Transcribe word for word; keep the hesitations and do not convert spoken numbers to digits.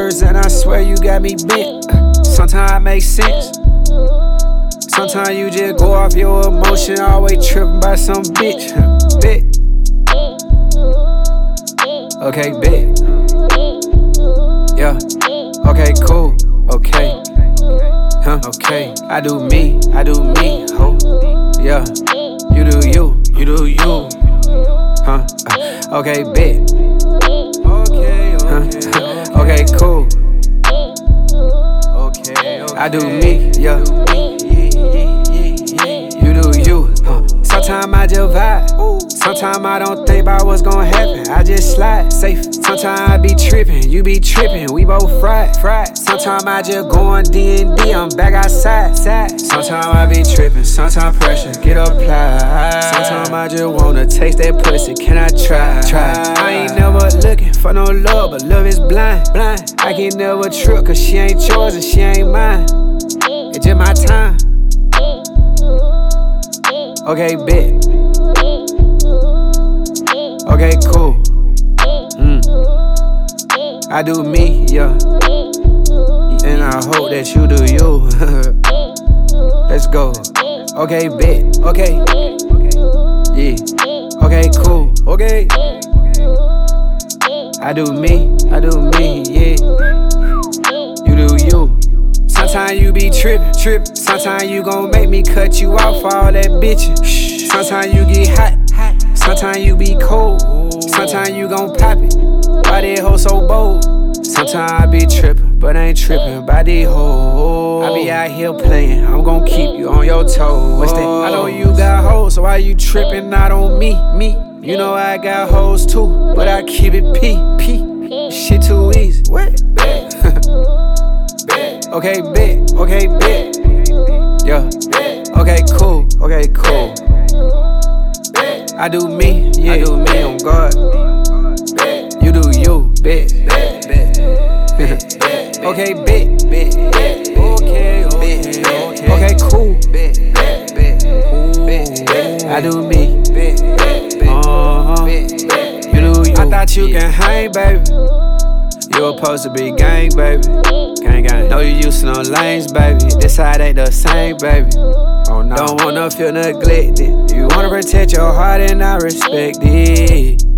words and I swear you got me bent. Sometimes it makes sense. Sometimes you just go off your emotion, always tripping by some bitch. Bet. Okay, bet. Yeah. Okay, cool. Okay. Huh? Okay. I do me. I do me. Ho. Yeah. You do you. You do you. Huh? Uh, okay, bet. Okay. Huh? Okay, cool. Okay. I do me. Yeah. You do you. Huh? Sometimes I just vibe. Sometimes I don't think about what's gonna happen. I just slide safe. Sometimes I be tripping, you be tripping. We both fried, fried. Sometimes I just go on D and D. I'm back outside, side. Sometimes I be tripping. Sometimes pressure get applied. Sometimes I just wanna taste that pussy. Can I try? Try. I ain't never looking for no love, but love is blind, blind. I can never trip, cause she ain't yours and she ain't mine. It's just my time. Okay, bet. Okay, cool. Mm. I do me, yeah. And I hope that you do you. Let's go. Okay, bet. Okay. Yeah. Okay, cool. Okay. I do me. I do me, yeah. You do you. Sometimes you be trippin', trippin'. Sometimes you gon' make me cut you off for all that bitchin'. Sometimes you get hot, hot. Sometimes you be cold. Sometimes you gon' pop it. Why that hoe so bold? Sometimes I be trippin', but I ain't trippin' by these hoes. I be out here playin', I'm gon' keep you on your toes. What's that? I know you got hoes, so why you trippin' not on me? Me, you know I got hoes too, but I keep it P, P. Shit too easy. What? Okay, bet. Okay, bet. Yeah. Okay, cool. Okay, cool. I do me. Yeah. I do me on God. You do you. Bet. Okay, bet. Okay, okay. Okay, cool. I do me. Uh-huh. You do you. I thought you can hang, baby. You were supposed to be gang, baby. Gang, gang. Know you used to no lanes, baby. This side ain't the same, baby. Oh, no. Don't wanna feel neglected. You wanna protect your heart and I respect it.